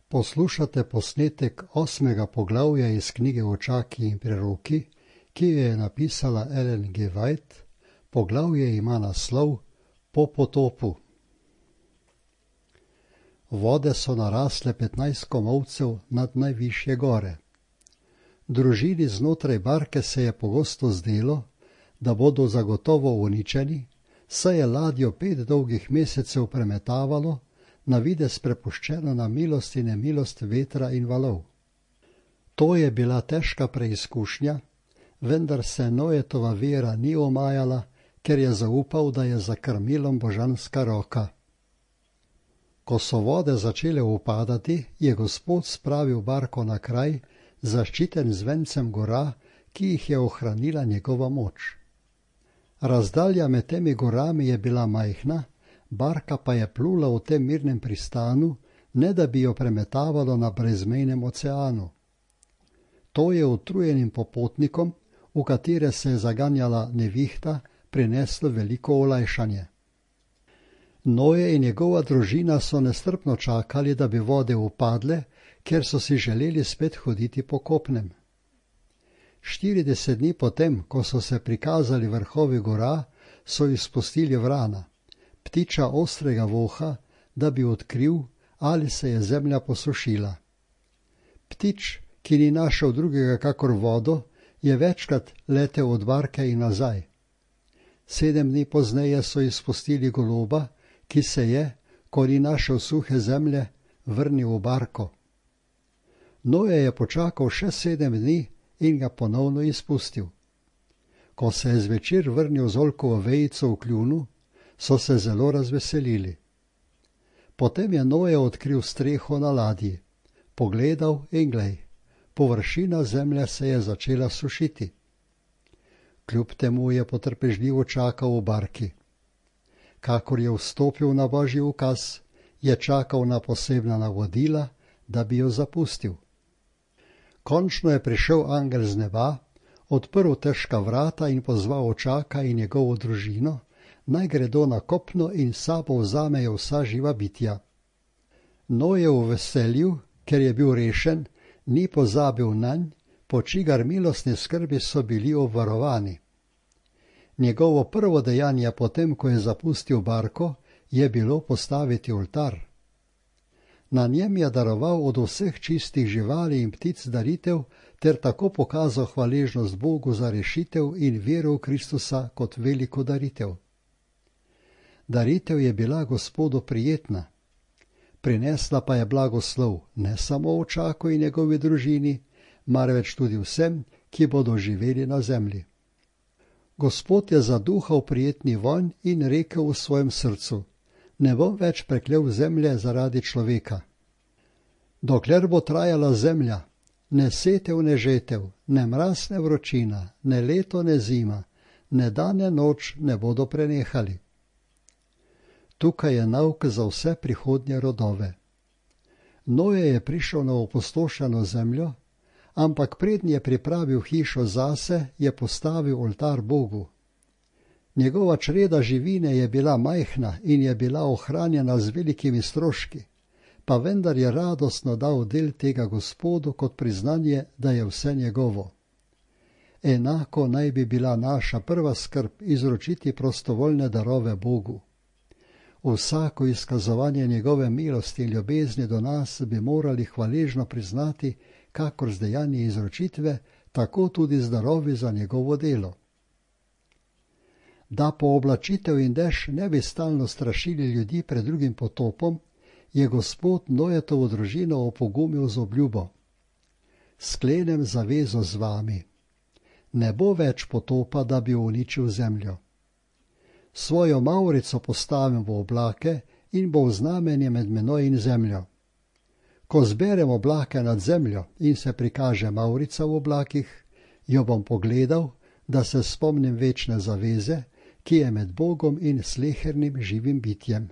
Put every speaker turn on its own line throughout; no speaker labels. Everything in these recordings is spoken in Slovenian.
Poslušate posnetek 8. poglavja iz knjige Očaki in preroki, ki jo je napisala Ellen G. White. Poglavje ima naslov Po potopu. Vode so narasle 15 komolcev nad najvišje gore. Družini znotraj barke se je pogosto zdelo, da bodo zagotovo uničeni, saj je ladjo 5 dolgih mesecev premetavalo, na videz prepuščeno na milost in nemilost vetra in valov. To je bila težka preizkušnja, vendar se Noetova vera ni omajala, ker je zaupal, da je za krmilom božanska roka. Ko so vode začele upadati, je Gospod spravil barko na kraj, zaščiten z vencem gora, ki jih je ohranila njegova moč. Razdalja med temi gorami je bila majhna, barka pa je plula v tem mirnem pristanu, ne da bi jo premetavalo na brezmejnem oceanu. To je utrujenim popotnikom, v katere se je zaganjala nevihta, prineslo veliko olajšanje. Noe in njegova družina so nestrpno čakali, da bi vode upadle, ker so si želeli spet hoditi po kopnem. 40 dni potem, ko so se prikazali vrhovi gora, so izpustili vrana, ptiča ostrega voha, da bi odkril, ali se je zemlja posušila. Ptič, ki ni našel drugega kakor vodo, je večkrat letel od barke in nazaj. 7 dni pozneje so izpustili goloba, ki se je, ko ni našel suhe zemlje, vrnil v barko. Noe je počakal še 7 dni in ga ponovno izpustil. Ko se je zvečer vrnil z oljkovo vejico v kljunu, so se zelo razveselili. Potem je Noe odkril streho na ladji, pogledal in glej, površina zemlje se je začela sušiti. Kljub temu je potrpežljivo čakal v barki. Kakor je vstopil na Božji ukaz, je čakal na posebna navodila, da bi jo zapustil. Končno je prišel angel z neba, odprl težka vrata in pozval Očaka in njegovo družino, naj gredo na kopno in sabo vzamejo vsa živa bitja. Noe v veselju, ker je bil rešen, ni pozabil nanj, po čigar milostni skrbi so bili obvarovani. Njegovo prvo dejanje potem, ko je zapustil barko, je bilo postaviti oltar. Na njem je daroval od vseh čistih živali in ptic daritev ter tako pokazal hvaležnost Bogu za rešitev in vero v Kristusa kot veliko daritev. Daritev je bila Gospodu prijetna. Prinesla pa je blagoslov ne samo Očaku in njegovi družini, marveč tudi vsem, ki bodo živeli na zemlji. Gospod je zaduhal prijetni vonj in rekel v svojem srcu: ne bom več preklel zemlje zaradi človeka. Dokler bo trajala zemlja, ne setev ne žetev, ne mraz ne vročina, ne leto ne zima, ne dan ne noč ne bodo prenehali. Tukaj je nauk za vse prihodnje rodove. Noe je prišel na opustošeno zemljo, ampak prednji je pripravil hišo zase, je postavil oltar Bogu. Njegova čreda živine je bila majhna in je bila ohranjena z velikimi stroški, pa vendar je radostno dal del tega Gospodu kot priznanje, da je vse njegovo. Enako naj bi bila naša prva skrb izročiti prostovoljne darove Bogu. Vsako izkazovanje njegove milosti in ljubezni do nas bi morali hvaležno priznati, kakor z dejanji izročitve, tako tudi z darovi za njegovo delo. Da pooblačitev in dež ne bi stalno strašili ljudi pred drugim potopom, je Gospod Noetovo družino opogumil z obljubo: sklenem zavezo z vami. Ne bo več potopa, da bi uničil zemljo. Svojo mavrico postavim v oblake in bo znamenje med menoj in zemljo. Ko zberem oblake nad zemljo in se prikaže mavrica v oblakih, jo bom pogledal, da se spomnim večne zaveze, ki je med Bogom in slehernim živim bitjem.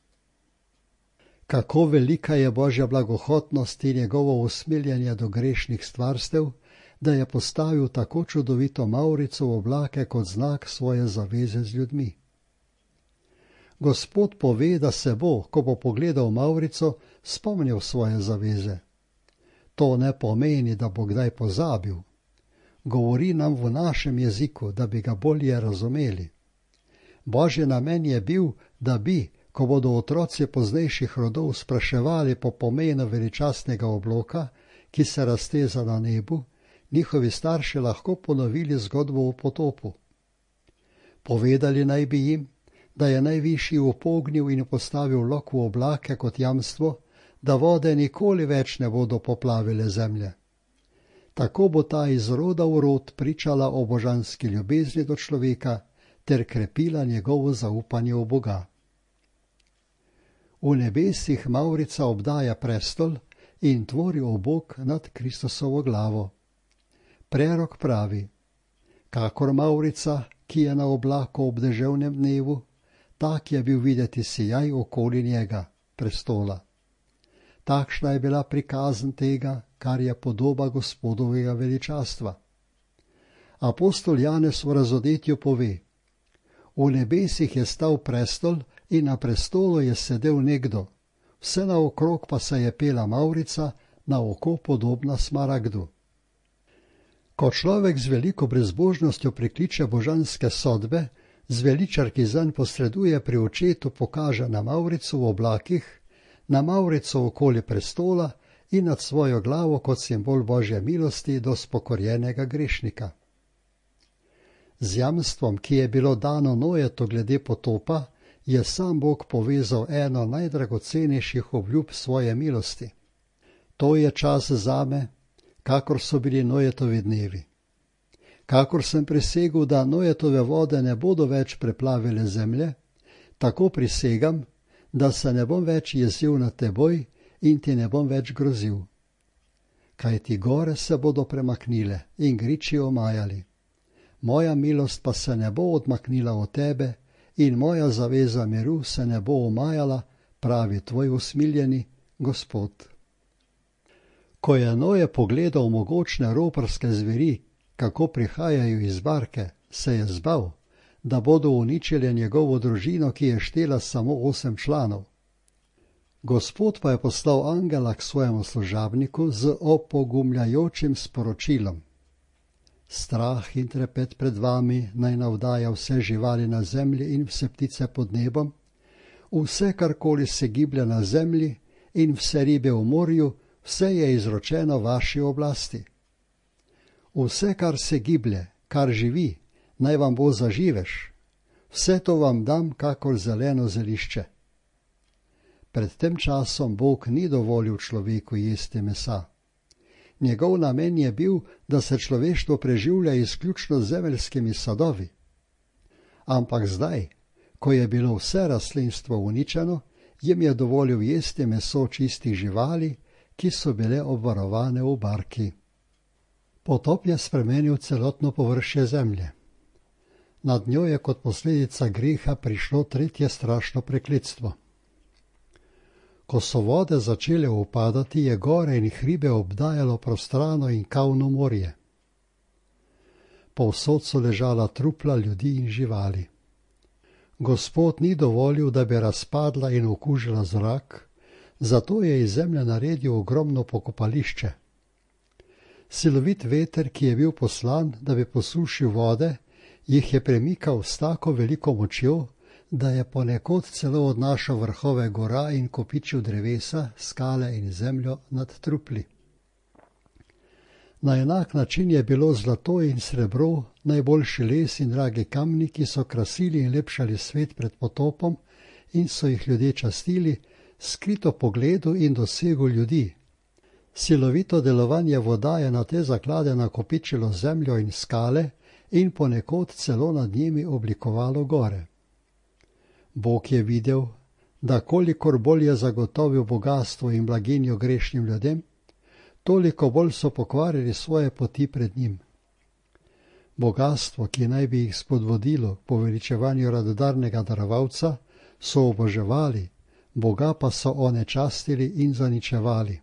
Kako velika je Božja blagohotnost in njegovo usmiljenje do grešnih stvarstev, da je postavil tako čudovito mavrico v oblake kot znak svoje zaveze z ljudmi. Gospod pove, da se bo, ko bo pogledal Mavrico, spomnil svoje zaveze. To ne pomeni, da bo kdaj pozabil. Govori nam v našem jeziku, da bi ga bolje razumeli. Božji namen je bil, da bi, ko bodo otroci poznejših rodov spraševali po pomenu veličastnega obloka, ki se razteza na nebu, njihovi starši lahko ponovili zgodbo o potopu. Povedali naj bi jim, da je Najvišji upognil in postavil lok v oblake kot jamstvo, da vode nikoli več ne bodo poplavile zemlje. Tako bo ta iz roda v rod pričala o božanski ljubezni do človeka ter krepila njegovo zaupanje v Boga. V nebesih Mavrica obdaja prestol in tvori obok nad Kristusovo glavo. Prerok pravi: kakor Mavrica, ki je na oblaku ob deževnem dnevu, tak je bil videti sijaj okoli njega, prestola. Takšna je bila prikazan tega, kar je podoba Gospodovega veličastva. Apostol Janez v razodetju pove: v nebesih je stal prestol in na prestolu je sedel nekdo, vse naokrog pa se je pela Mavrica, na oko podobna smaragdu. Ko človek z veliko brezbožnostjo prikliče božanske sodbe, zveličar, ki zanj posreduje pri očetu, pokaže na Mavrico v oblakih, na Mavrico okoli prestola in nad svojo glavo kot simbol Božje milosti do spokorjenega grešnika. Z jamstvom, ki je bilo dano Nojetu glede potopa, je sam Bog povezal eno najdragocenejših obljub svoje milosti. To je čas zame, kakor so bili Nojetovi dnevi. Kakor sem prisegel, da Nojetove vode ne bodo več preplavile zemlje, tako prisegam, da se ne bom več jezil nad teboj in ti ne bom več grozil. Kajti gore se bodo premaknile in griči omajali. Moja milost pa se ne bo odmaknila od tebe in moja zaveza miru se ne bo omajala, pravi tvoj usmiljeni Gospod. Ko je Noje pogledal mogočne roparske zveri, kako prihajajo iz barke, se je zbal, da bodo uničili njegovo družino, ki je štela samo 8 članov. Gospod pa je poslal angela k svojemu služabniku z opogumljajočim sporočilom: strah in trepet pred vami naj navdaja vse živali na zemlji in vse ptice pod nebom, vse karkoli se giblje na zemlji in vse ribe v morju, vse je izročeno vaši oblasti. Vse, kar se giblje, kar živi, naj vam bo zaživež. Vse to vam dam kakor zeleno zelišče. Pred tem časom Bog ni dovolil človeku jesti mesa. Njegov namen je bil, da se človeštvo preživlja izključno z zemeljskimi sadovi. Ampak zdaj, ko je bilo vse rastlinstvo uničeno, jim je dovolil jesti meso čistih živali, ki so bile obvarovane v barki. Potop je spremenil celotno površje zemlje. Nad njo je kot posledica greha prišlo tretje strašno prekletstvo. Ko so vode začele upadati, je gore in hribe obdajalo prostrano in kavno morje. Povsod so ležala trupla ljudi in živali. Gospod ni dovolil, da bi razpadla in okužila zrak, zato je iz zemlje naredil ogromno pokopališče. Silovit veter, ki je bil poslan, da bi posušil vode, jih je premikal s tako veliko močjo, da je ponekod celo odnašal vrhove gora in kopičil drevesa, skale in zemljo nad trupli. Na enak način je bilo zlato in srebro, najboljši les in dragi kamni, ki so krasili in lepšali svet pred potopom in so jih ljudje častili, skrito pogledu in dosegu ljudi. Silovito delovanje voda je na te zaklade nakopičilo zemljo in skale in ponekod celo nad njimi oblikovalo gore. Bog je videl, da kolikor bolj je zagotovil bogastvo in blaginjo grešnim ljudem, toliko bolj so pokvarili svoje poti pred njim. Bogastvo, ki naj bi jih spodbudilo k poveličevanju radodarnega darovalca, so oboževali, Boga pa so onečastili in zaničevali.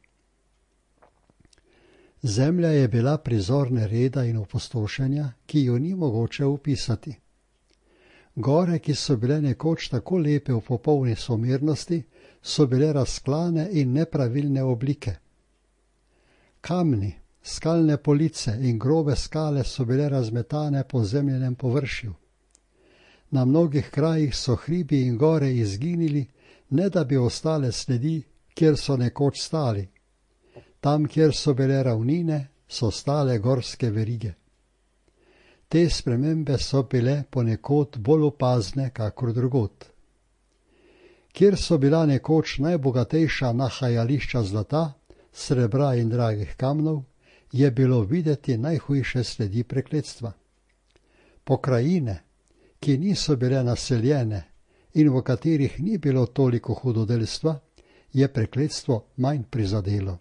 Zemlja je bila prizor nereda in opustošenja, ki jo ni mogoče opisati. Gore, ki so bile nekoč tako lepe v popolni somernosti, so bile razklane in nepravilne oblike. Kamni, skalne police in grobe skale so bile razmetane po zemljenem površju. Na mnogih krajih so hribi in gore izginili, ne da bi ostale sledi, kjer so nekoč stali. Tam, kjer so bile ravnine, so stale gorske verige. Te spremembe so bile ponekod bolj opazne kakor drugod. Kjer so bila nekoč najbogatejša nahajališča zlata, srebra in dragih kamnov, je bilo videti najhujše sledi prekletstva. Pokrajine, ki niso bile naseljene in v katerih ni bilo toliko hudodelstva, je prekletstvo manj prizadelo.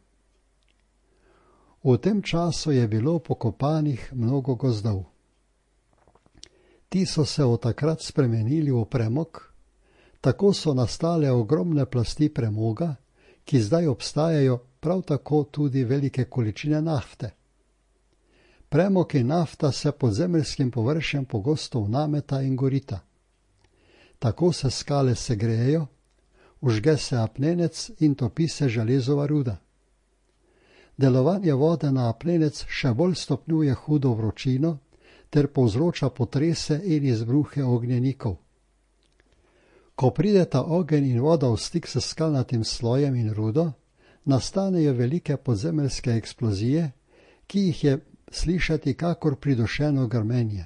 V tem času je bilo pokopanih mnogo gozdov. Ti so se od takrat spremenili v premog, tako so nastale ogromne plasti premoga, ki zdaj obstajajo, prav tako tudi velike količine nafte. Premog in nafta se pod zemeljskim površjem pogosto vnameta in gorita. Tako se skale segrejejo, vžge se apnenec in topi se železova ruda. Delovanje vode na apnenec še bolj stopnjuje hudo vročino ter povzroča potrese in izbruhe ognjenikov. Ko prideta ogenj in voda v stik s skalnatim slojem in rudo, nastanejo velike podzemeljske eksplozije, ki jih je slišati kakor pridušeno grmenje.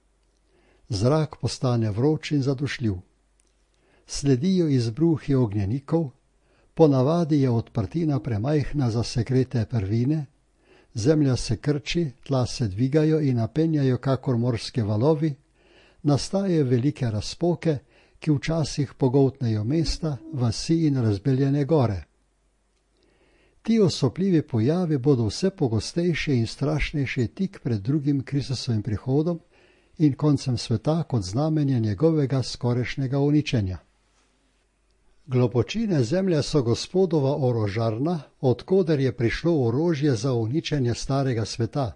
Zrak postane vroč in zadušljiv. Sledijo izbruhi ognjenikov, ponavadi je odprtina premajhna za segrete prvine, zemlja se krči, tla se dvigajo in napenjajo kakor morske valovi, nastajajo velike razpoke, ki včasih pogoltnejo mesta, vasi in razbeljene gore. Ti osupljivi pojavi bodo vse pogostejši in strašnejši tik pred drugim Kristusovim prihodom in koncem sveta kot znamenje njegovega skorajšnjega uničenja. Globočine zemlje so Gospodova orožarna, od koder je prišlo orožje za uničenje starega sveta.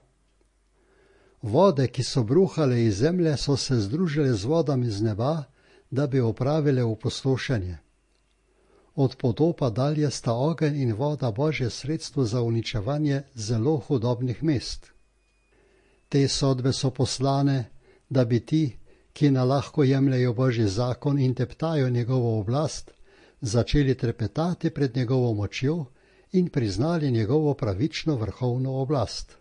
Vode, ki so bruhale iz zemlje, so se združile z vodami z neba, da bi opravile opustošenje. Od potopa dalje sta ogenj in voda Božje sredstvo za uničevanje zelo hudobnih mest. Te sodbe so poslane, da bi ti, ki nalahko jemljejo Božji zakon in teptajo njegovo oblast, začeli trepetati pred njegovo močjo in priznali njegovo pravično vrhovno oblast.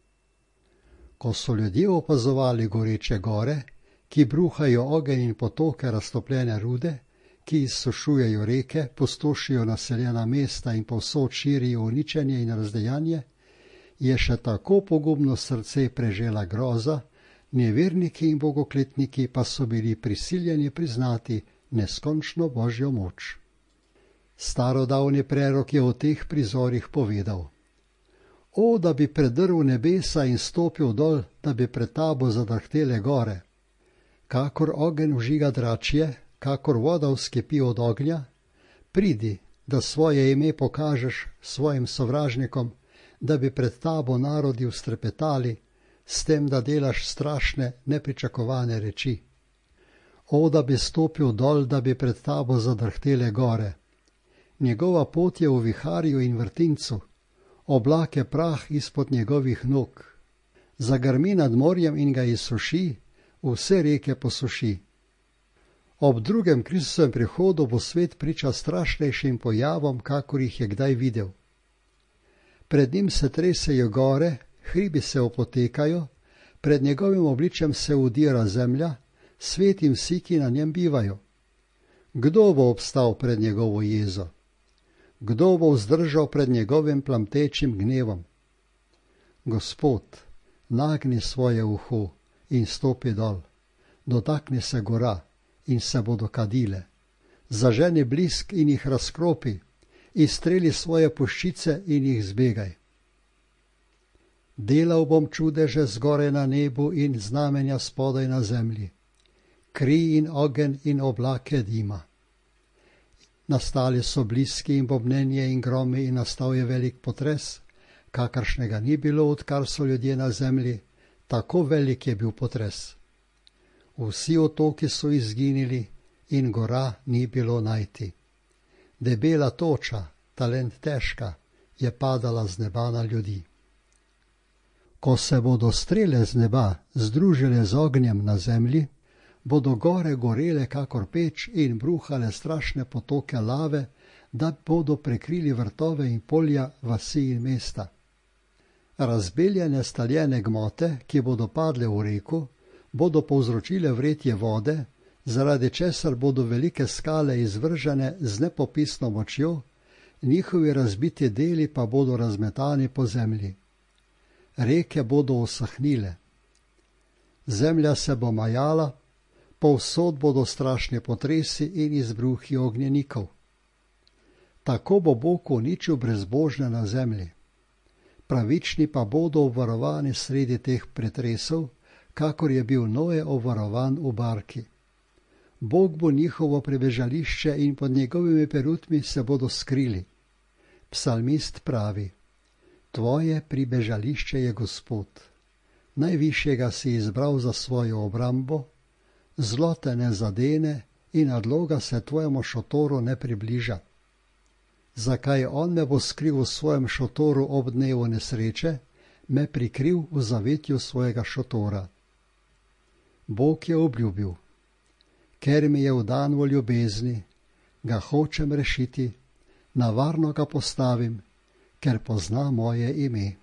Ko so ljudje opazovali goreče gore, ki bruhajo ogenj in potoke raztopljene rude, ki izsušujejo reke, pustošijo naseljena mesta in povsod širijo uničenje in razdejanje, je še tako pogubno srce prežela groza, neverniki in bogokletniki pa so bili prisiljeni priznati neskončno Božjo moč. Starodavni prerok je o teh prizorih povedal: O, da bi predrl nebesa in stopil dol, da bi pred tabo zadrhtele gore. Kakor ogenj vžiga dračje, kakor voda vzkipi od ognja, pridi, da svoje ime pokažeš svojim sovražnikom, da bi pred tabo narodi ustrepetali, s tem, da delaš strašne, nepričakovane reči. O, da bi stopil dol, da bi pred tabo zadrhtele gore. Njegova pot je v viharju in vrtincu, oblak je prah izpod njegovih nog. Zagrmi nad morjem in ga izsuši, vse reke posuši. Ob drugem Kristusovem prihodu bo svet priča strašnejšim pojavom, kakor jih je kdaj videl. Pred njim se tresejo gore, hribi se opotekajo, pred njegovim obličjem se udira zemlja, svet in vsi, ki na njem bivajo. Kdo bo obstal pred njegovo jezo? Kdo bo vzdržal pred njegovim plamtečim gnevom? Gospod, nagni svoje uho in stopi dol, dotakni se gora in se bodo kadile, zaženi blisk in jih razkropi, izstreli svoje puščice in jih zbegaj. Delal bom čudeže zgoraj na nebu in znamenja spodaj na zemlji, kri in ogenj in oblake dima. Nastali so bliski in bobnenje in gromi in nastal je velik potres, kakršnega ni bilo, odkar so ljudje na zemlji, tako velik je bil potres. Vsi otoki so izginili in gora ni bilo najti. Debela toča, talent težka, je padala z neba na ljudi. Ko se bodo strele z neba združile z ognjem na zemlji, bodo gore gorele kakor peč in bruhale strašne potoke lave, da bodo prekrili vrtove in polja, vasi in mesta. Razbeljene staljene gmote, ki bodo padle v reku, bodo povzročile vretje vode, zaradi česar bodo velike skale izvržene z nepopisno močjo, njihovi razbiti deli pa bodo razmetani po zemlji. Reke bodo usahnile. Zemlja se bo majala, povsod bodo strašni potresi in izbruhi ognjenikov. Tako bo Bog uničil brezbožne na zemlji. Pravični pa bodo obvarovani sredi teh pretresov, kakor je bil Noe obvarovan v barki. Bog bo njihovo pribežališče in pod njegovimi perutmi se bodo skrili. Psalmist pravi: Tvoje pribežališče je Gospod. Najvišjega si izbral za svojo obrambo, zlo te ne zadene in nadloga se tvojemu šotoru ne približa. Zakaj on me bo skril v svojem šotoru ob dnevu nesreče, me prikril v zavetju svojega šotora. Bog je obljubil: Ker mi je vdan v ljubezni, ga hočem rešiti, na varno ga postavim, ker pozna moje ime.